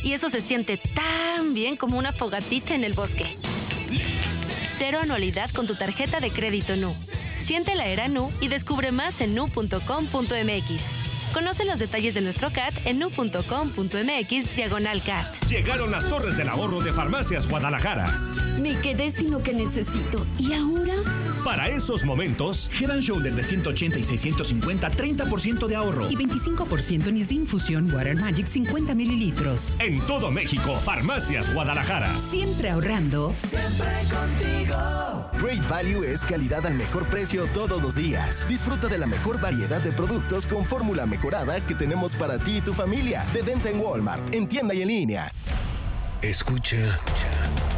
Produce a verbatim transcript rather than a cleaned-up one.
Y eso se siente tan bien como una fogatita en el bosque. Cero anualidad con tu tarjeta de crédito Nu. Siente la era Nu y descubre más en nu punto com punto mx. Conoce los detalles de nuestro C A T en nu punto com punto mx diagonal C A T. Llegaron las torres del ahorro de Farmacias Guadalajara. Me quedé sin lo que necesito. ¿Y ahora? Para esos momentos, Head and Shoulder de ciento ochenta y seiscientos cincuenta, treinta por ciento de ahorro. Y veinticinco por ciento en Isrinfusión Water Magic cincuenta mililitros. En todo México, Farmacias Guadalajara. Siempre ahorrando. Siempre contigo. Great Value es calidad al mejor precio todos los días. Disfruta de la mejor variedad de productos con fórmula mejorada que tenemos para ti y tu familia. De venta en Walmart, en tienda y en línea. Escucha